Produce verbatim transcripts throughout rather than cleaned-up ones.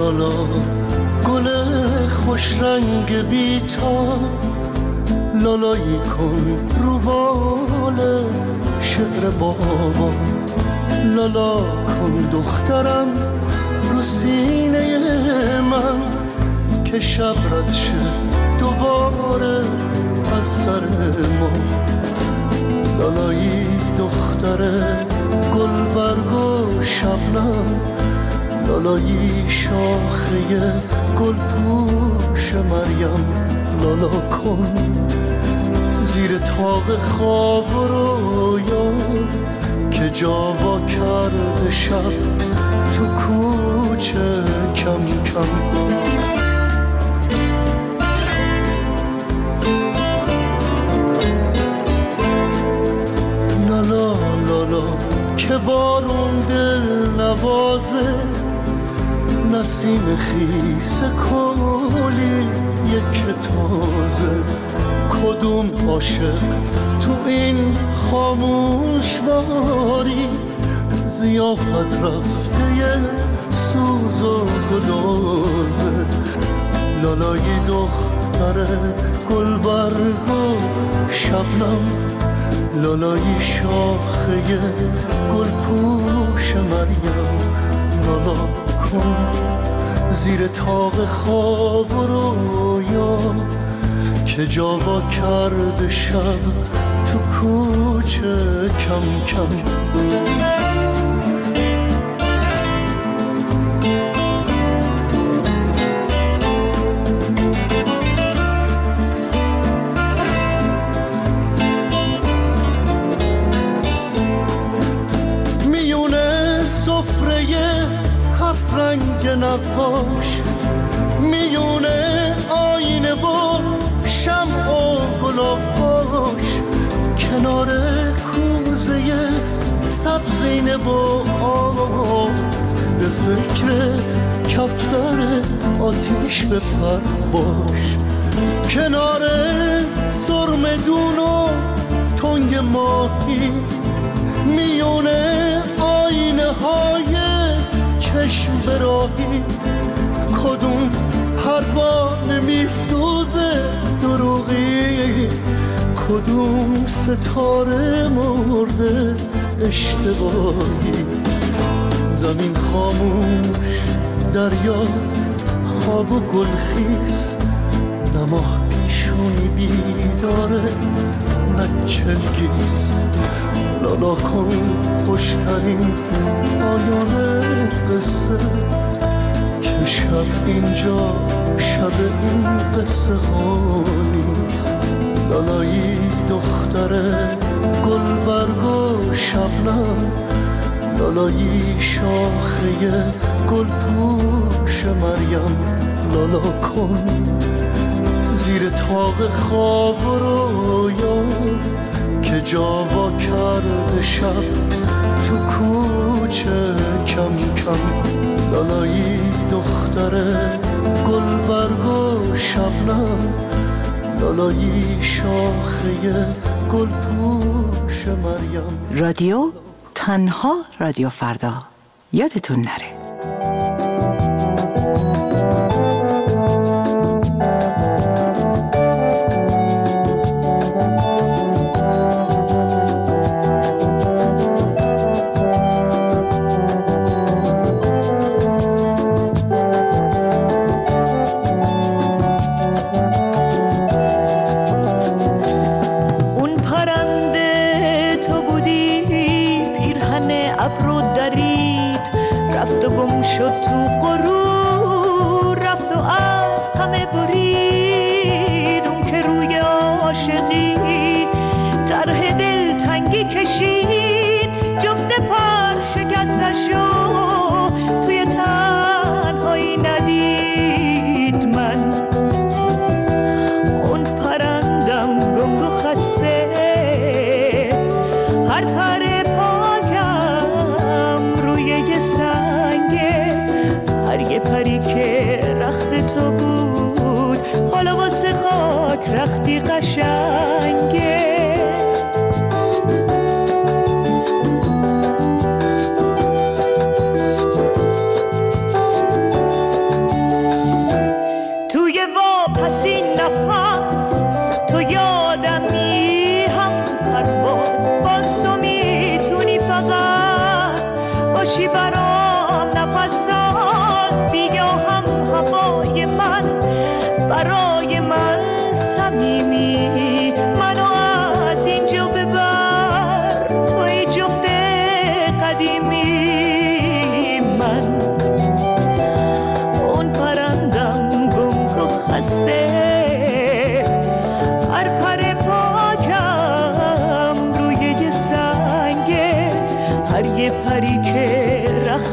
لالا گل خوش رنگ بیتا، لالایی کن رو بال شعر بابا، لالا کن دخترم رو سینه من که شب رد شه دوباره از سر ما. لالایی دختر گل برگ و شبنم، لالایی شاخه گل پوش مریم، لالا کن زیر تاق خواب رویا که جاوا کرده شب تو کوچه کم کم. لالا لالا که بارون دل نوازه، نسیم خیس کلی یک تازه، کدوم عاشق تو این خاموش واری ضیافت رفته یه سوز و گدازه. لالایی دختر گل برگ و شبنم، لالایی شاخه گل پوش مریم، لالا کن زیر تاق خواب رویا که جاوا کرده شب تو کوچه کم کم. میونه سفره هفت رنگ نقاش، میونه آینه و شمع و گلاباش، کنار کوزه سبزینه با آب، به فکر کفتر آتیش بپر باش، کنار سرمدون و تنگ ماهی، میونه آینه های چشم براهی، کدوم پروانه میسوزه دروغی، کدوم ستاره مرده اشتباهی. زمین خاموش، دریا خواب و گلخیز، نماهیشونی بیداره نه چلگیز. لالا کن خوشترین پایان قصه که شب اینجا شب این قصه ها نیست. لالایی دختر گل برگ و شبنم، لالایی شاخه گل پوش مریم، لالا کن زیر تاق خواب رویا که جاوا کرده شب تو کوچه کم کم. لالایی دختر گل برگ و شبنم، لالایی شاخه گل پوش مریم. رادیو تنها رادیو فردا، یادتون نره.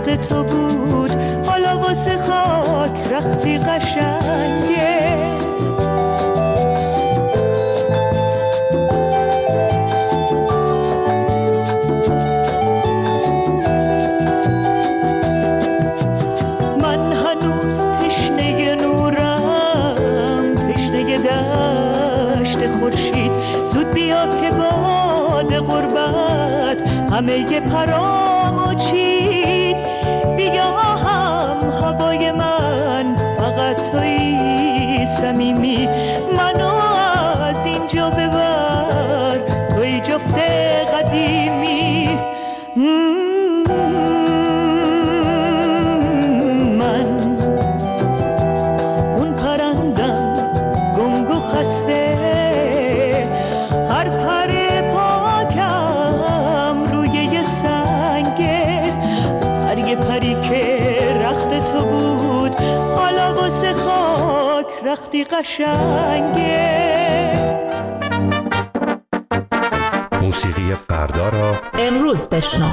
رخت تو بود، حالا واسه خاک رختی قشنگه. من هنوز تشنه نورم، تشنه دشت خورشید، زود بیا که باد غربت همه پرامو چید. بیا هم هوای من فقط تویی صمیمی، منو از اینجا ببر توی جفت قدیمی. من اون پرندم گنگ و خسته، هر پر پاکم روی یه سنگه. هر یه پری که رخت تو بود، حالا واسه خاک رختی قشنگه. موسیقی فردا را امروز بشنو.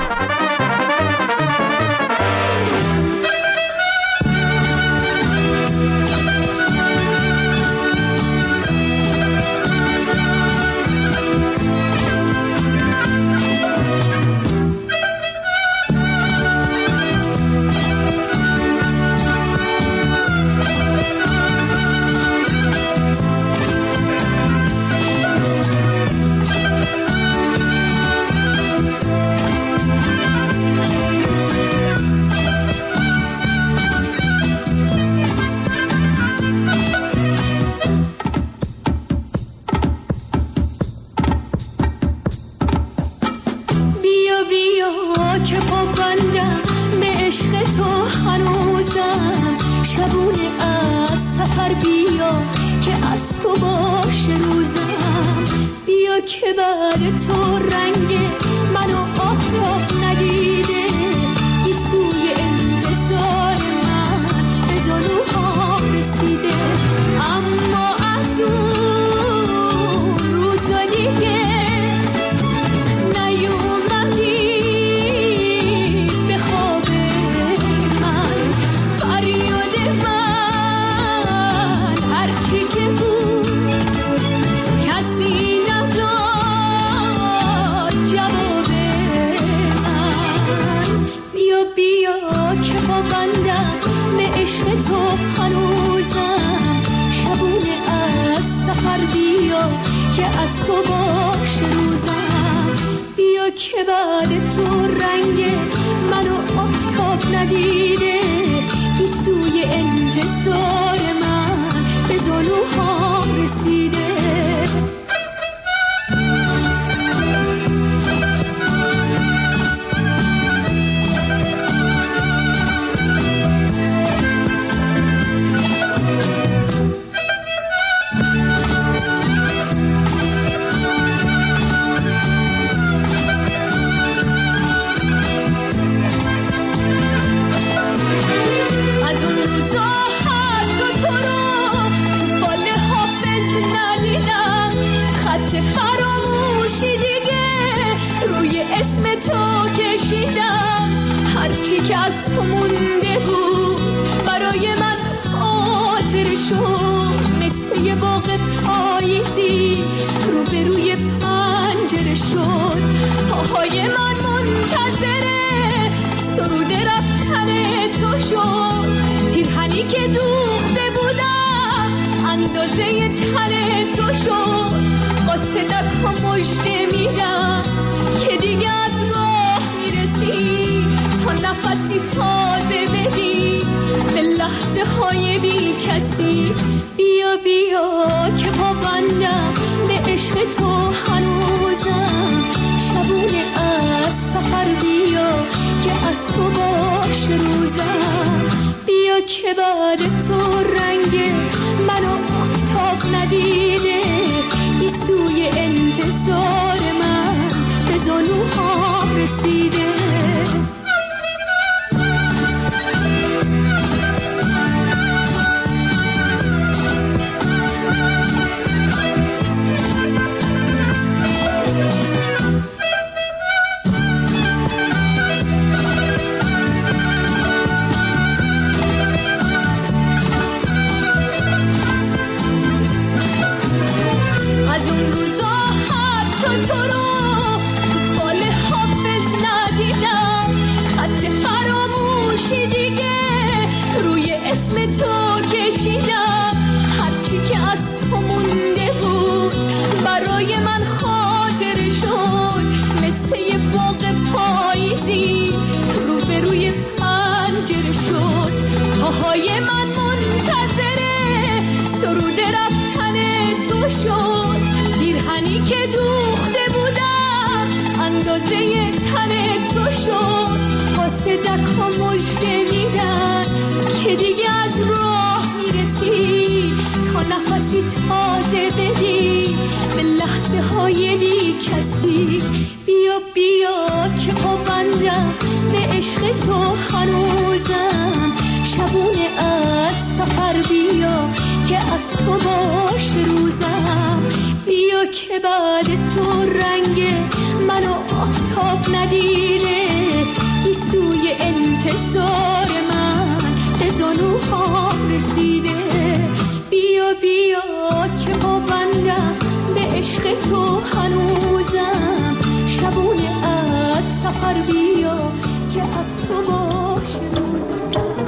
کودک ها مژده میدن که دیگه از راه میرسی تا نفسی تازه بدی به لحظه های بی کسی. بیا بیا که پابندم به عشق تو هنوزم، شبونه از سفر بیا که از تو باش روزم. بیا که بعد تو رنگ منو آفتاب ندیره، گیسوی انتظار من به زانوهام رسیده. بیا بیا که پابندم به عشق تو هنوزم، شبونه از سفر بیا که از تو باش روزم.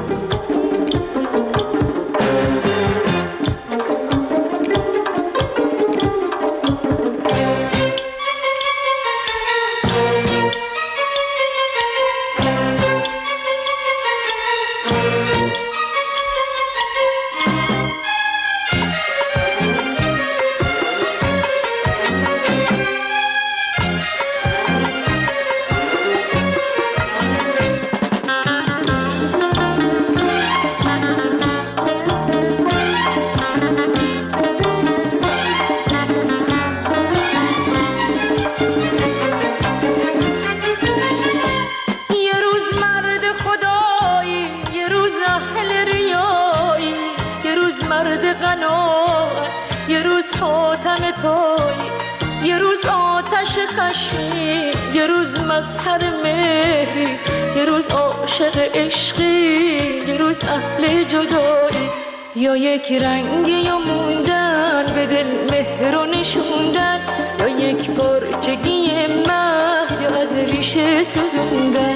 یه روز آتش خشمی، یه روز مظهر مهری، یه روز عاشق عشقی، یه روز اهل جدایی. یا یک رنگ یا موندن به دل مهر و نشوندن، یا یک پارچگی محض یا از ریشه سوزوندن.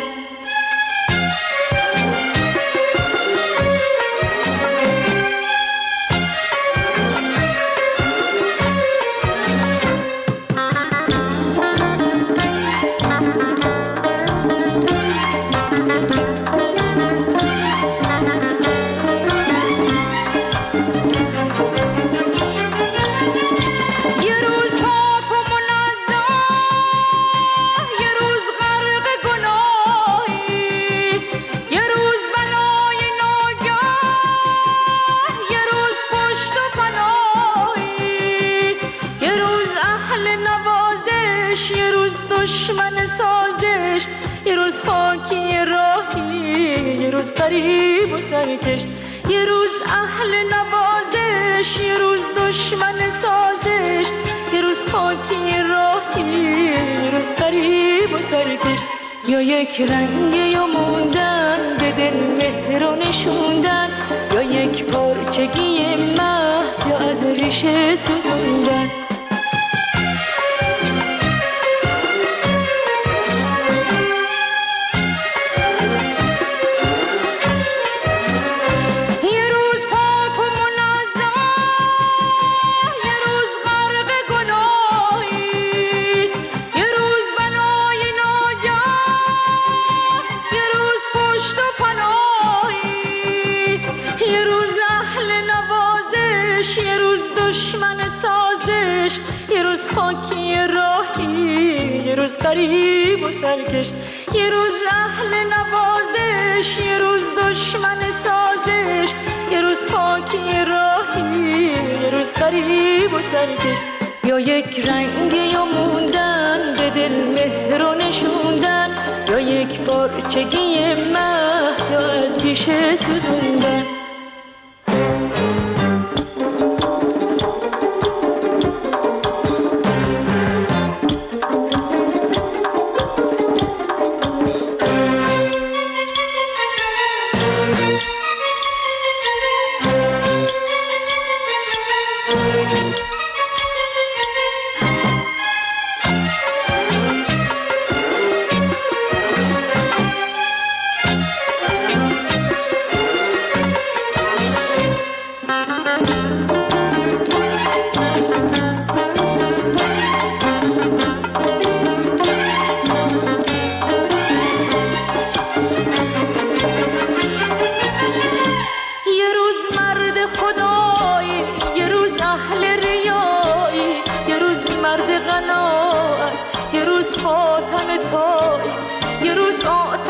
غریب و سرکش، یه روز اهل نوازش، یه روز دشمن سازش، یه روز خاکی راهی، یه روز غریب و سرکش. یا یک رنگ یا موندن به دل مهر و نشوندن، یا یک پارچگی محض یا از ریشه سوزوندن. غریب و سرکش، یه روز اهل نوازش، یه روز دشمن سازش، یه روز خاکی راهی، یه روز غریب و سرکش. یا یک رنگ یا موندن به دل مهر و نشوندن، یا یک پارچگی محض یا از ریشه سوزوندن.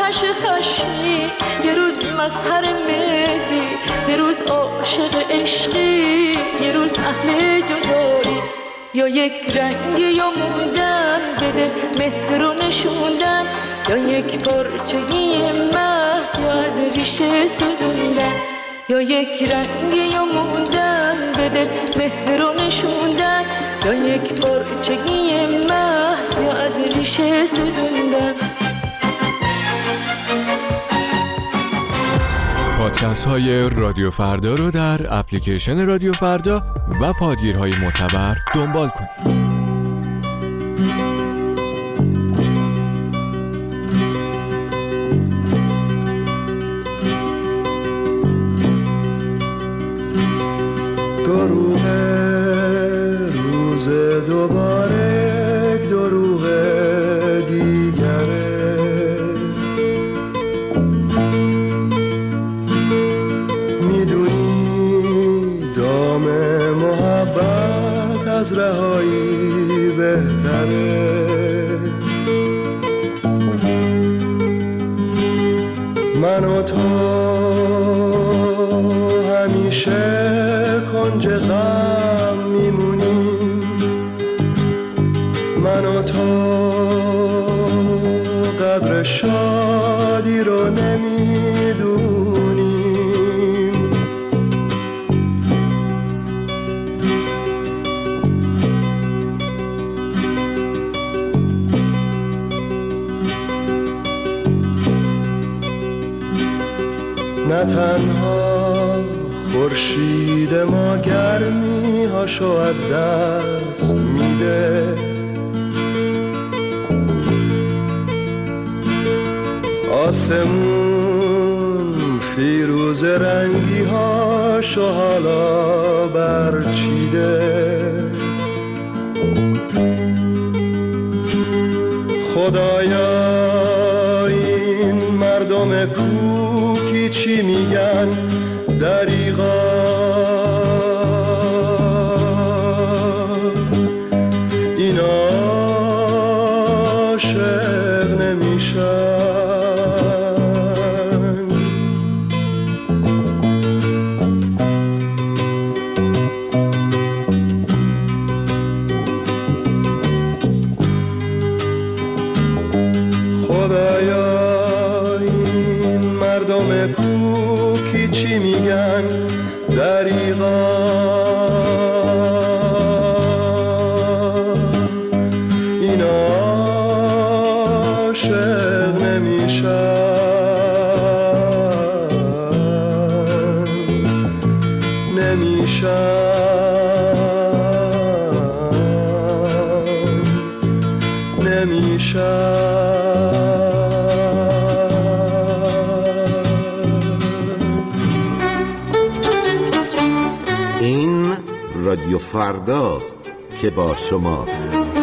آتش خشمی، یه روز مسحر مهری، یه روز عاشق عشقی، یه روز اهل جدایی. یا یک رنگ یا موندن بده مهر و نشوندن، یا یک پارچگی محض یا از ریشه سوزوندن. یا یک رنگ یا موندن بده مهر و نشوندن، یا یک پارچگی محض یا از ریشه سوزوندن. پادکست های رادیو فردا رو در اپلیکیشن رادیو فردا و پادگیرهای معتبر دنبال کنید. دروغ روز دوباره دروغ دیگره، میدونی دام محبت از رهایی بهتره. من و تو همیشه کنج غم میمونیم، من و تو قدر شادی رو نمیدونیم. نه تنها خورشید ما گرمی هاشو از دست میده، آسمون فیروز رنگی هاشو حالا برچیده. خدایا این مردم کوکی چی میگن؟ دریغا این عاشق نمیشن. خدایا این مردم کوکی چی میگن؟ دریغا این عاشق نمیشن، نمیشن، نمیشن. رادیو فرداست که با شماست.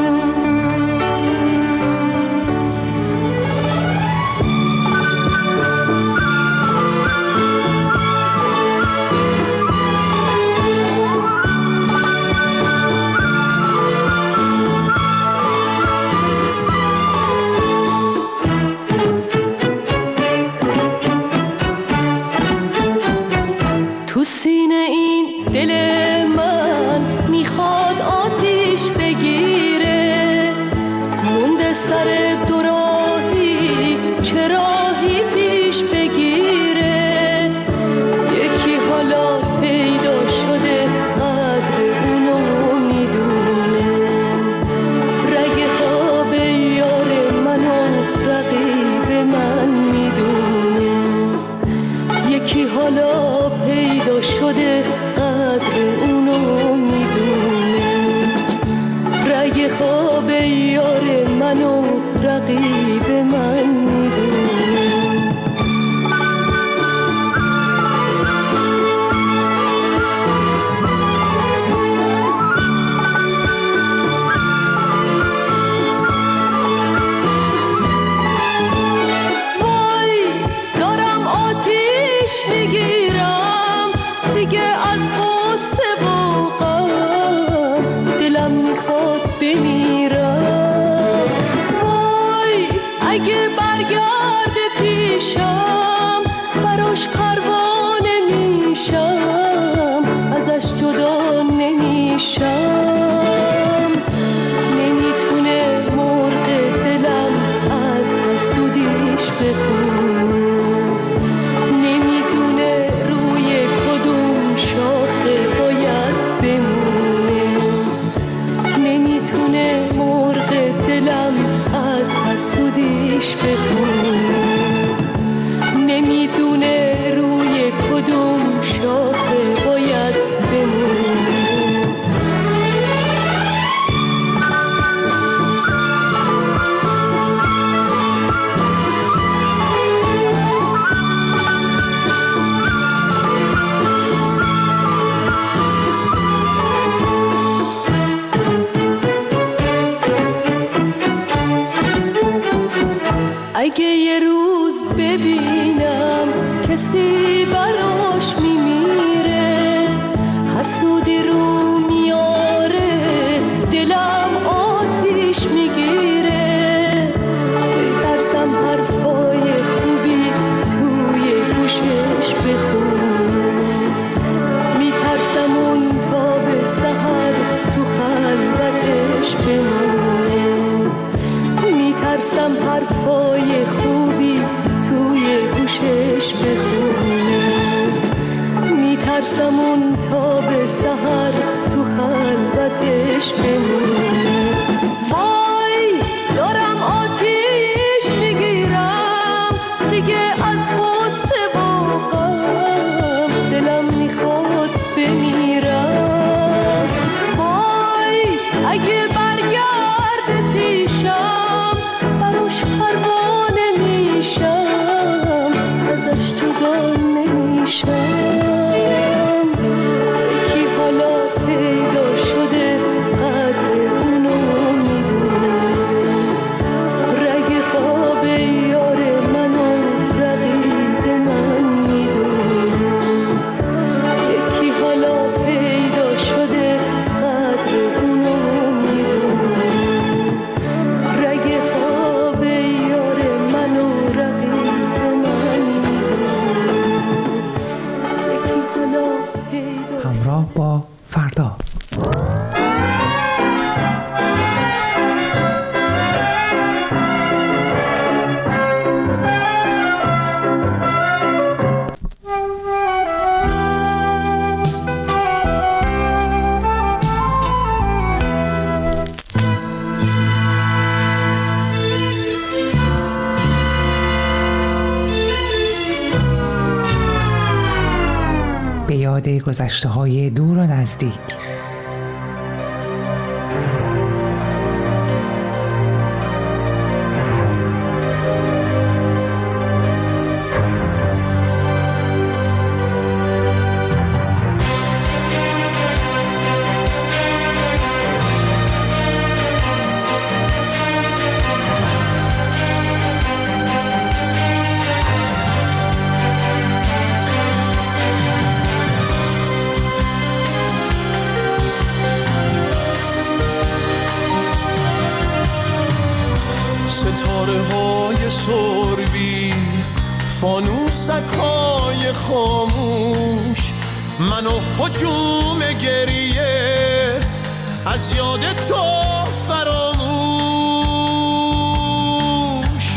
تو سینه این دل من میخواد آتیش بگیره، مونده سر دوراهی چه راهی پیش بگیره. یکی حالا پیدا شده قدر اونو میدونه، رگ خواب یار منو رقیب من میدونه. یکی حالا پیدا شده قدر اونو میدونه، رگ خواب یار منو رقیب من میدونه. وای دارم آتیش میگیرم دیگه از قصه و غم، دلم میخواد بمیرم. وای اگه پیشم براش پروانه میشم ازش جدا نمیشم نمیتونه مرغ دلم از حسودیش بخونه نمیدونه روی کدوم شاخه باید بمونه نمیتونه مرغ دلم از حسودیش بخونه نمیدونه روی کدوم شاخه باید بمونه اگه یه روز ببینم کسی براش میمیره حسودی رو میاره دلم آتیش میگیره میترسم حرفای خوبی توی گوشش بخونه میترسم اون تا به سحر تو خلوتش بمونه میترسم حرفای خوبی توی گوشش بخونه میترسم اون تا به سحر تو خلوتش بمونه وای دارم آتیش میگیرم دیگه از غصه و غم دلم میخواد بمیرم وای اگه برگرد پیشم براش پروانه میشم ازش جدا نمیشم یکی حالا پیدا شده قدر اونو میدونه رگ خواب یار منو رقیب من میدونه یکی حالا پیدا شده قدر اونو میدونه رگ خواب یار منو رقیب من میدونه یکی حالا پیدا همراه با فردا. به یاد گذشته‌های دور و نزدیک فانوسکای خاموش منو هجوم گریه از یاد تو فراموش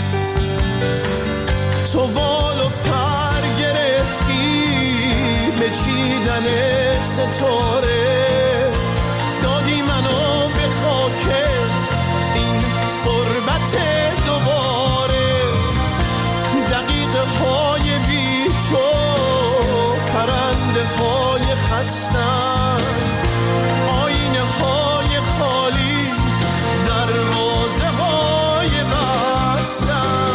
تو بال و پر گرفتی به چیدن ستاره دادی منو به خاک این غربت دوباره دقیقه های بی تو پرنده های خستن آینه های خالی دروازه های بستن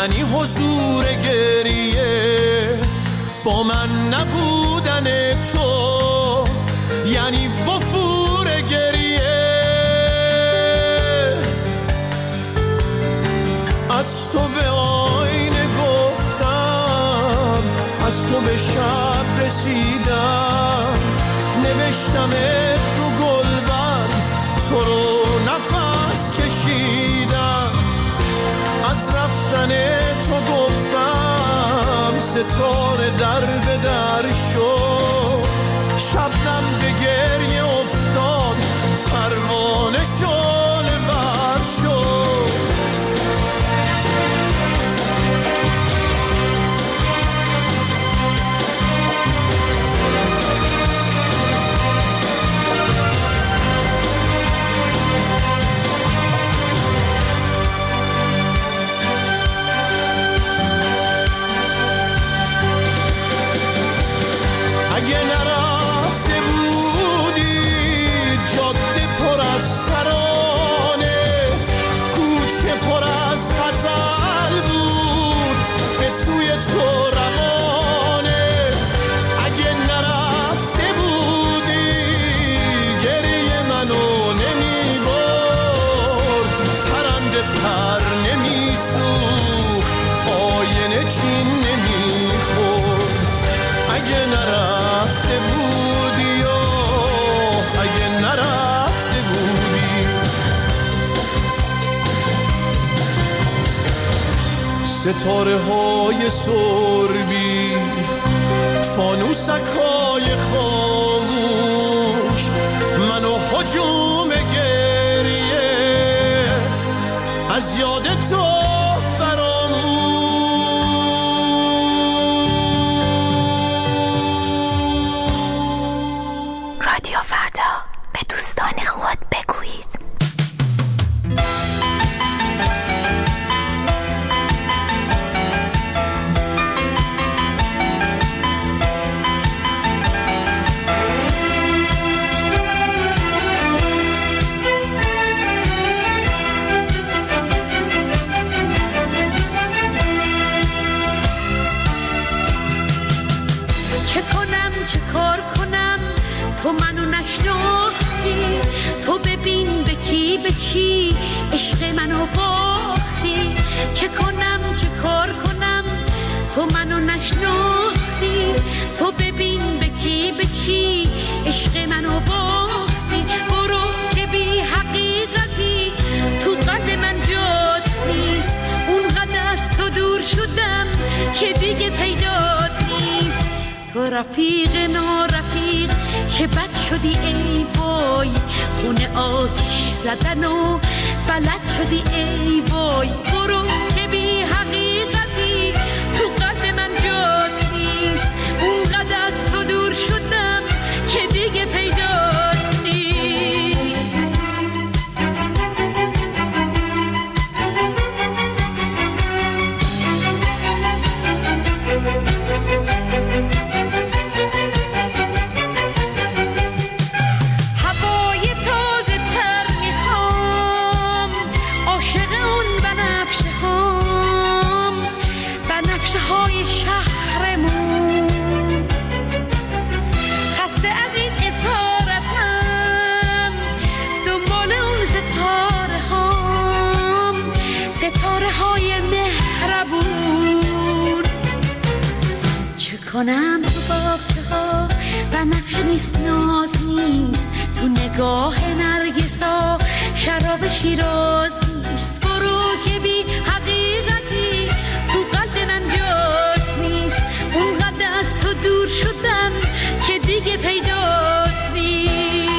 یعنی حضور گریه با من نبودن تو، یعنی وفور گریه. از تو به آینه گفتم، از تو به شب رسیدم، نوشتمت رو گلبر، تو رو نفس کشیدم. از رفتن تو گفتم ستاره در به در شد، شبنم به گریه افتاد، پروانه شعله ور شد. اگه نرفته بودی جاده پر از ترانه، کوچه پر از غزل بود به سوی تو روانه. اگه نرفته بودی گریه منو نمی برد، پرنده پر نمی سوخت، آینه چین نمی خورد. اگه نرفته بودی و اگه نرفته بودی. ستاره های سربی، فانوسک های خاموش، منو هجوم گریه از یاد تو رادیو فردا، به دوستان خود بگویید. چه کنم چه کار کنم تو منو نشناختی، تو ببین به کی به چی عشق منو باختی. چه کنم چه کار کنم تو منو نشناختی، تو ببین به کی به چی عشق منو باختی. برو که بی حقیقتی تو قد من جات نیست، اونقدر از تو دور شدم که دیگه پیدات نیست. تو رفیق نارفیق چه بد شدی ای وای، خونه آتش زدن و بلد شدی ای وای. برو که بی حقیقتی تو قلب من جات نیست، اونقدر از تو دور شدم که دیگه پیدات نیست. هوای تازه تر میخوام، عاشق اون بنفشه هام، بنفشه های شهرمون. خسته از این اسارتم، دنبال اون ستاره هام، ستاره های مهربون. چه کنم تو باغچه ها بنفشه نیست، ناز نیست، تو نگاه نرگسا شراب شیراز نیست. برو که بی حقیقتی تو قلب من جات نیست، اونقدر از تو دور شدم که دیگه پیدات نیست.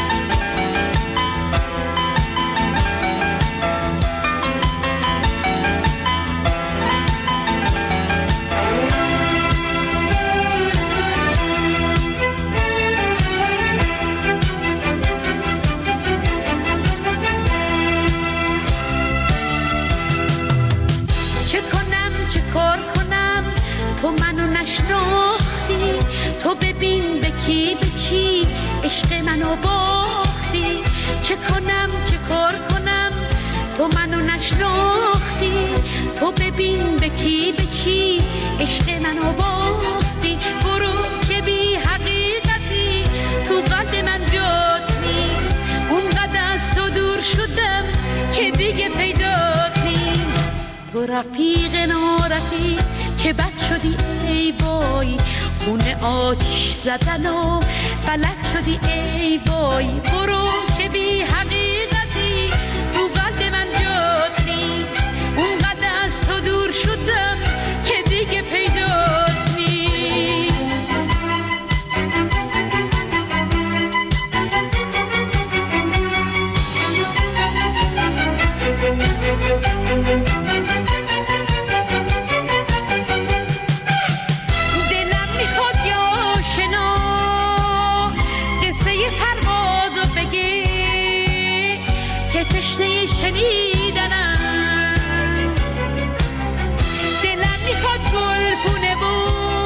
چه کنم چه کار کنم تو منو نشناختی، تو ببین به کی به چی عشق منو باختی. چه کنم چه کار کنم تو منو نشناختی، تو ببین به چی عشق منو باختی، برو که بی حقیقتی تو قلب من جات نیست. اونقدر از تو دور شدم که دیگه پیدات نیست. تو رفیق نارفیق چه بد شدی ای وای، خونه آتیش زدن و بلد شدی ای وای. برو که بی حقیقتی تو قلب من جات نیست. اونقدر از تو دور شدم که دیگه پیدات نیست. دلم میخواد یا شنا قصه پروازو بگی که تشنه شنیدنم. دلم میخواد گل پونه و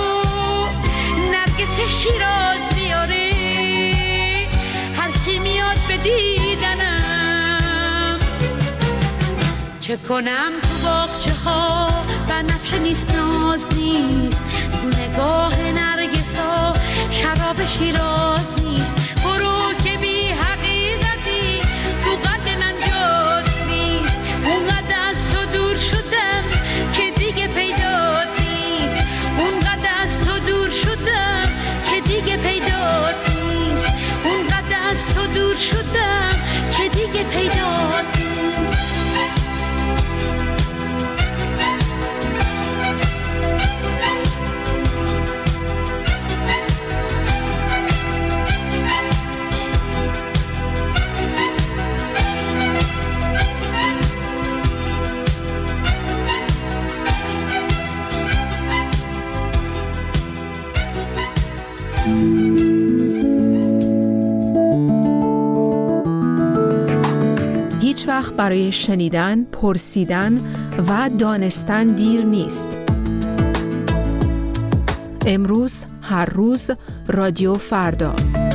نرگس شیراز بیاره، هر کی میاد به دیدنم. چه کنم تو باغچه ها بنفشه نیست ناز نیست، تو نگاه نرگس ها شراب شیراز نیست. برو که بی حقیقتی تو قلب من جات نیست. اونقدر از تو دور شدم که دیگه پیدات نیست. اونقدر از تو دور شدم که دیگه پیدات نیست. اونقدر از تو دور شدم که دیگه پیدات نیست. هیچ وقت برای شنیدن، پرسیدن و دانستن دیر نیست. امروز، هر روز، رادیو فردا.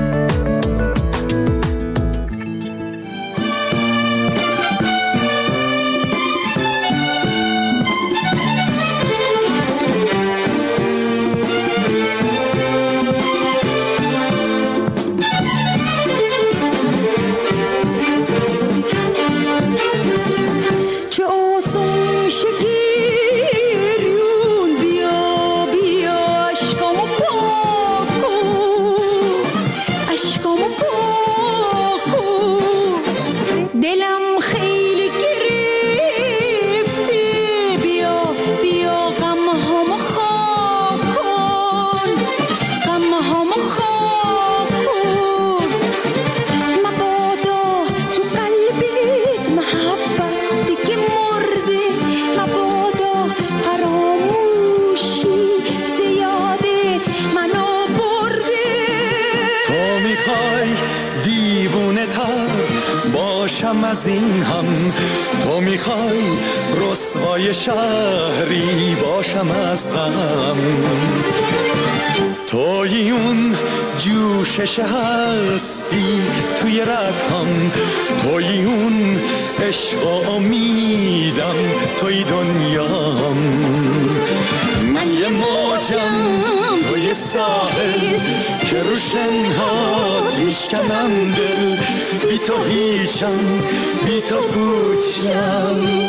از این هم تو میخوای رسوای شهری باشم از غم. توی اون جوشش هستی توی رگم، توی اون عشق و امیدم، توی دنیام. من یه موجم توی ساحل که رو شنهات میشکنم دل، بی تو هیچم، بی تو پوچم.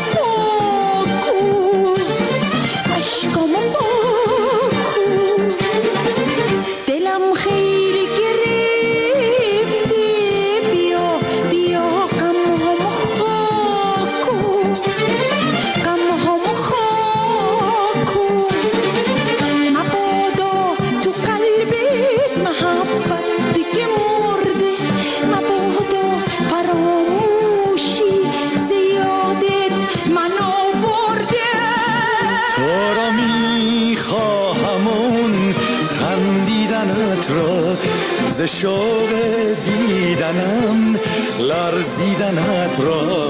Come on. ز شوق دیدنم لرزیدنت را.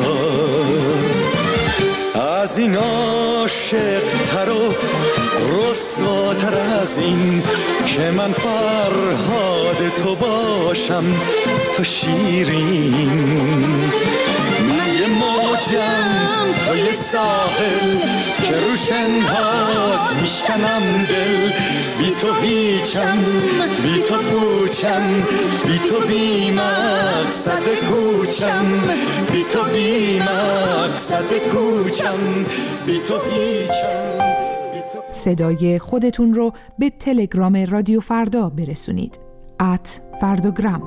از این عاشق تر و رسواتر از این که من فرهاد تو باشم تو شیرین. من یه موجم تو یه ساحل که روشنهات میشکنم دل. بی تو هیچم بی تو پوچم بی تو بی مقصد کوچم بی تو بی مقصد کوچم بی تو هیچم. صدای خودتون رو به تلگرام رادیو فردا برسونید. ات فردوگرام.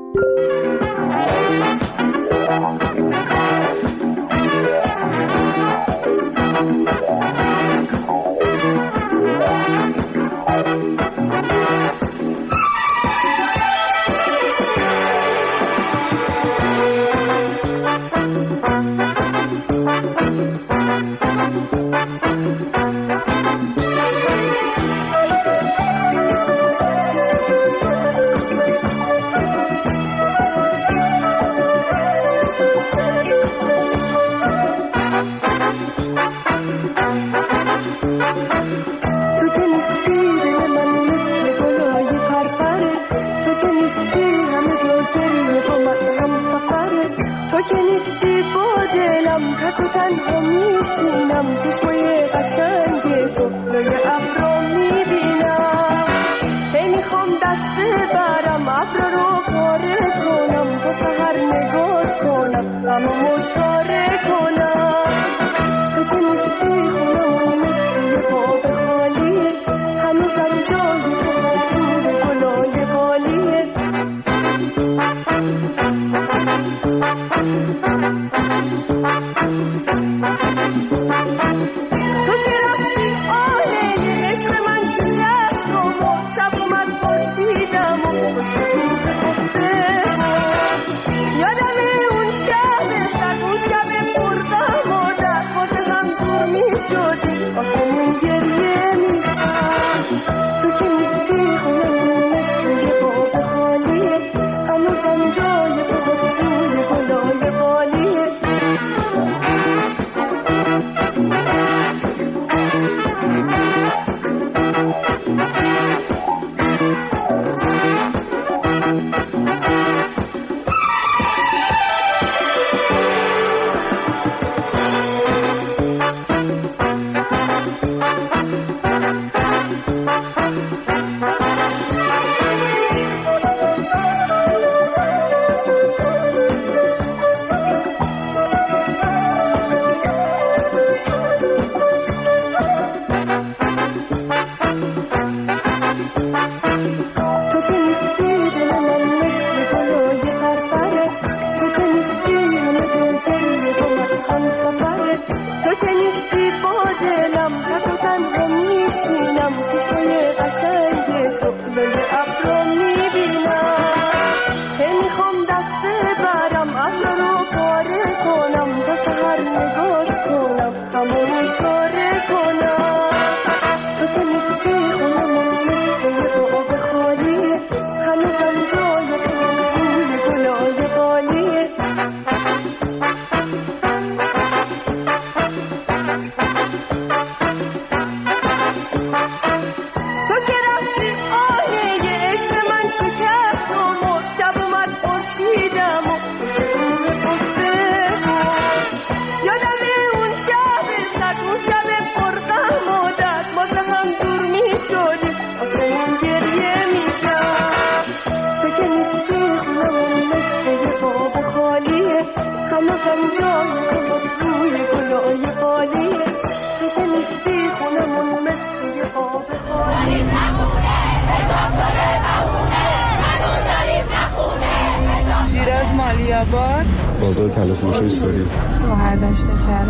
بازار تلفروشی سوری، مهردشت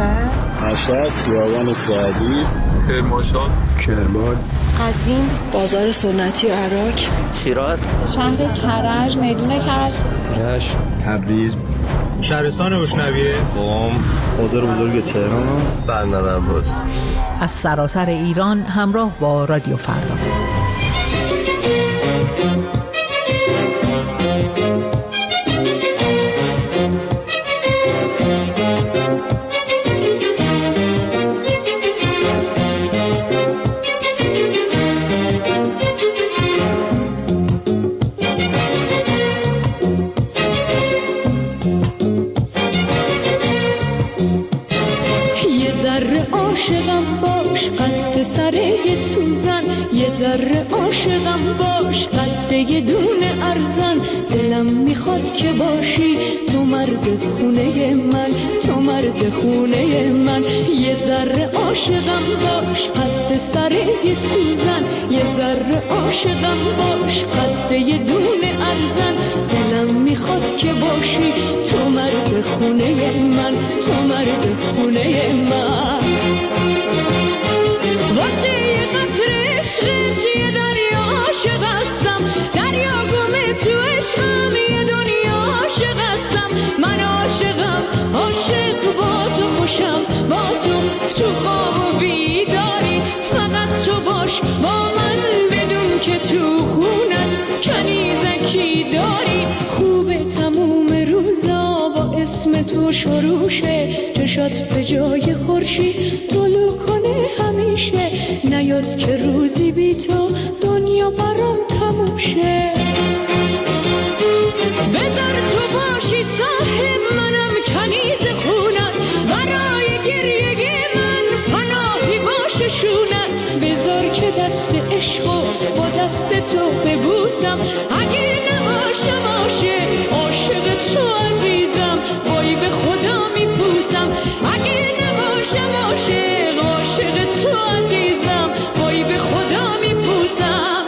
کرج، مشهد، خیابان سعدی، کرمانشاه، کرمان، قزوین، بازار سنتی و عراق، شیراز، شهر کرج، میدون کرج، رشت، تبریز، شهرستان بوشنویه، قم، بازار بزرگ تهران، بندر عباس. از سراسر ایران همراه با رادیو فردا. عاشقم باش قد سر سوزن، یه ذره عاشقم باش قد یه دونه ارزن. دلم میخواد که باشی تو مرد خونه من، تو مرد خونه من. یه ذره عاشقم باش قد سر سوزن، یه ذره عاشقم باش قد یه دونه ارزن. دلم میخواد که باشی تو مرد خونه من، تو مرد خونه من. واسه یه قطره عشقت یه دریا عاشق هستم، دریا گمه تو عشقم یه دنیا عاشق هستم. من عاشقم عاشق با تو خوشم، با تو تو خواب و بیداری. فقط تو باش با من بدون که تو خونت کنیزکی داری. خوبه تموم روزا با اسم تو شروع شه، چشات به جای خورشید طلوع کنه همیشه. نیاد که روزی بی تو دنیا برام تموم شه. بذار تو باشی صاحب منم کنیز خونت، برای گریه من پناهی باشه شونت. بذار که دست عشقو با دست تو ببوسم، اگه نباشم عاشق عاشق تو عزیزم، وای به خدا میپوسم. اگه نباشم عاشق عاشق تو عزیزم، وای به خدا میپوسم.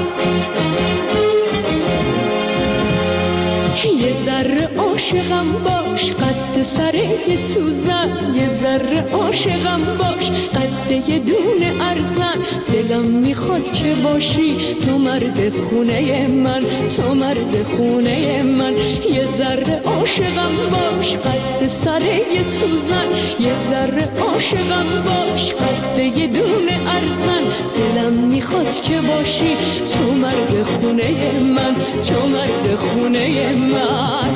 یه ذره عاشقم باش قد سر یه سوزن، یه ذره عاشقم باش قد یه دونه ارزن. دلم میخواد که باشی تو مرد خونه من، تو مرد خونه من. یه ذره عاشقم باش قد سر یه سوزن، یه ذره عاشقم باش قد یه دونه ارزن. دلم میخواد که باشی تو مرد خونه من، تو مرد خونه من.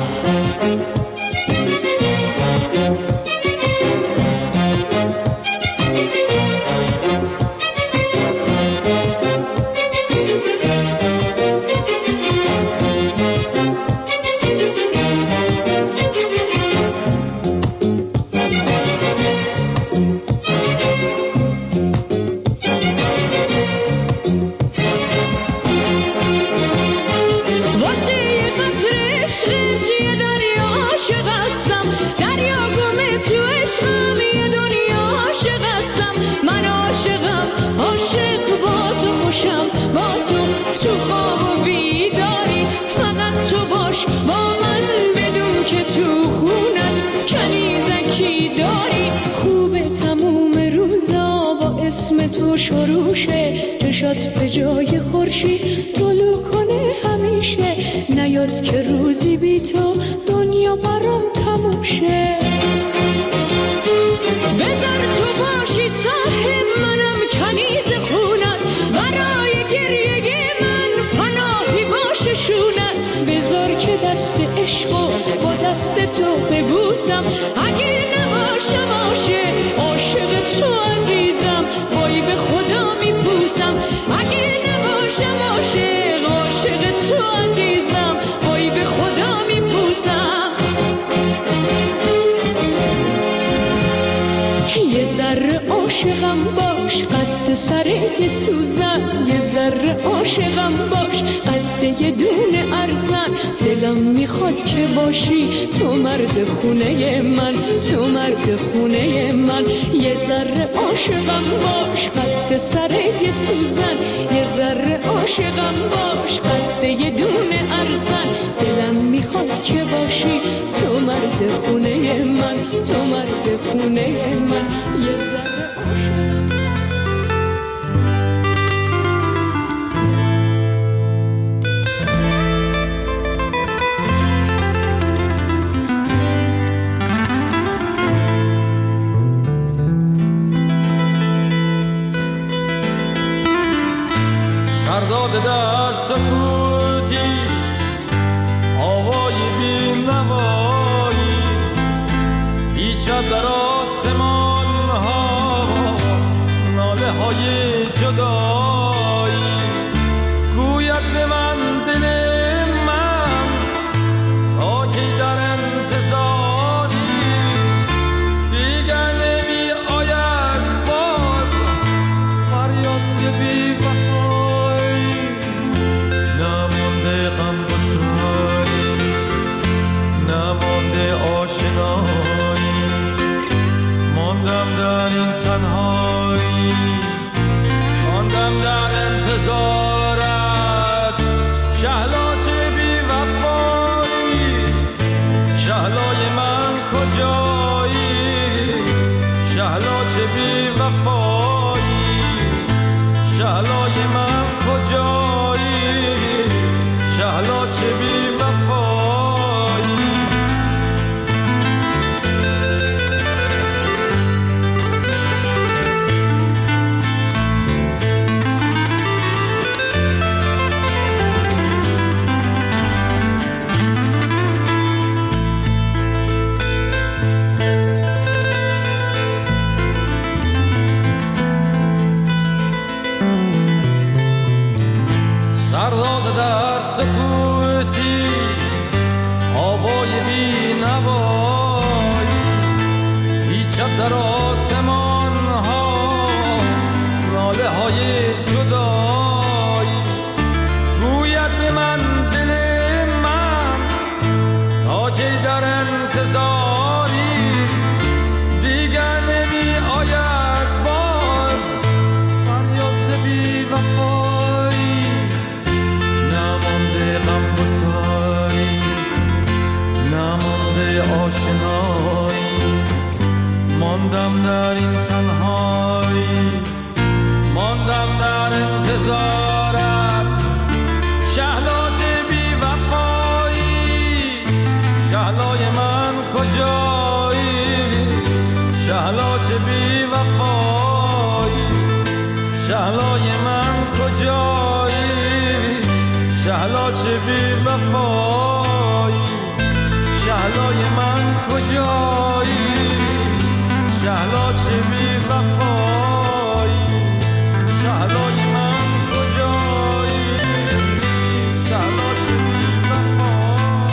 تو خواب و بیداری. فقط تو باش با من بدون که تو خونت کنیزکی داری. خوبه تموم روزا با اسم تو شروع شه، چشات به جای خورشید طلوع کنه همیشه. نیاد که روزی بی تو دنیا برام تموم شه. بذار تو باشی صاحب منم کنیز خونت، برای گریه من پناهی باشه شونت. بذار که دست عشقو با دست تو ببوسم، اگه نباشم عاشق عاشق تو عزیزم، وای به خدا میپوسم. اگه نباشم عاشق عاشق تو عزیزم، وای به خدا میپوسم. یه ذره عاشقم باش قد سر یه سوزن، یه ذره عاشقم باش قد یه دونه ارزن. دلم میخواد که باشی تو مرد خونه من، تو مرد خونه من. یه ذره عاشقم باش قد سر یه سوزن، یه ذره عاشقم باش قد یه دونه ارزن. دلم میخواد که باشی تو مرد خونه من، تو مرد خونه من. یه ذره عاشقم. سرداد در سکوتی آوای بی نوایی، پیچد در آسمان ها ناله های جدایی. گوید به من دل من تا که در انتظاری، دیگر نمی آید با کجایی شهلا چه بی وفایی شهلای من کجایی شهلا چه بی وفایی سرداد در سکوتی آوای بی نوایی پیچد در آسمان ها ناله های جدایی گوید به من دل من تا کی در انتظاری دیگر نمی آید باز فریاد بی وفایی نمانده غم گساری نمانده آشنایی ماندم در این تنهایی ماندم در انتظارت شهلا چه بی وفایی شهلای من کجایی شهلا چه بی وفایی شهلای من کجایی شهلا چه بی وفایی شهلای من کجایی شهلا چه بی وفایی شهلای من کجایی شهلا چه بی وفایی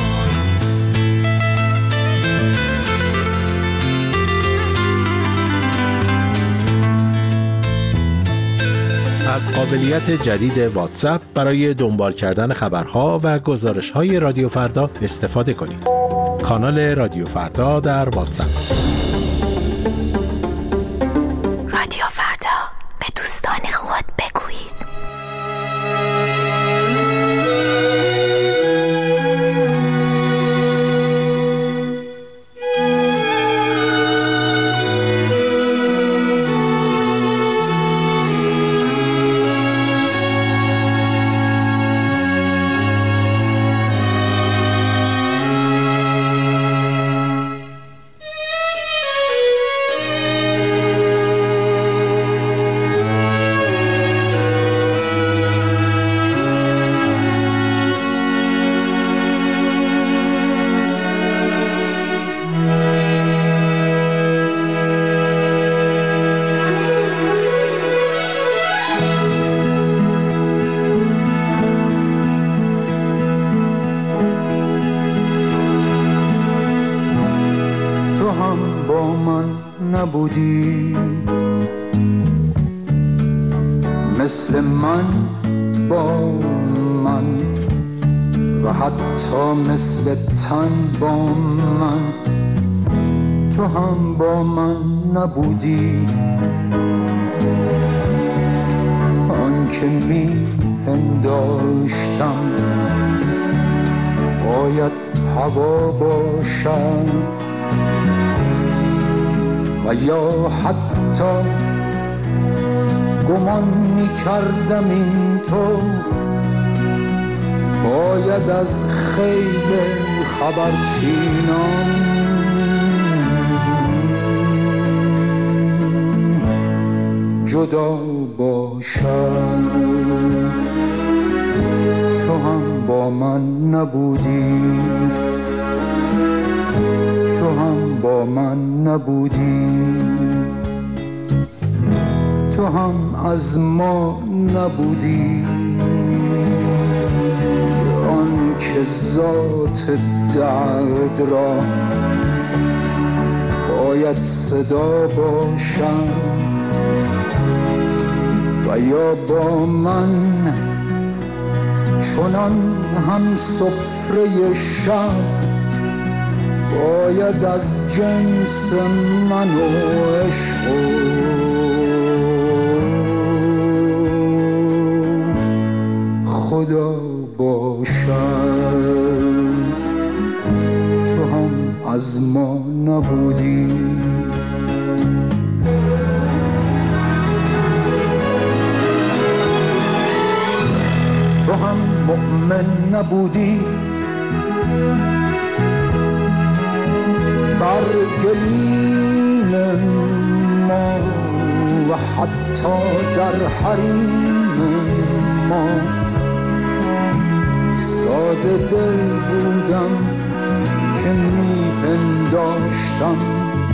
از قابلیت جدید واتساپ برای دنبال کردن خبرها و گزارش‌های رادیو فردا استفاده کنید. کانال رادیو فردا در واتساپ. رادیو فردا، به دوستان خود بگویید. نبودی مثل من با من و حتی مثل تن با من تو هم با من نبودی آن که می پنداشتم باید هوا باشم و یا حتی گمان می کردم این تو باید از خیل خبرچینان جدا باشم تو هم با من نبودی تو هم با من نبودی تو هم از ما نبودی آن که ذات درد را باید صدا باشم و یا با من چنان هم سفره شب باید از جنس من و عشق خدا باشد تو هم از ما نبودی. تو هم مؤمن نبودی بر گلیم ما و حتی در حریم ما. ساده دل بودم که میپنداشتم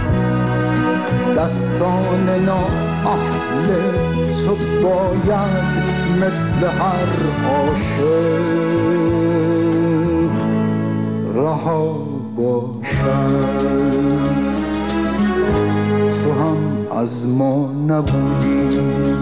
دستان نااهل تو باید مثل هر عاشق رها باشد. تو هم از ما نبودی.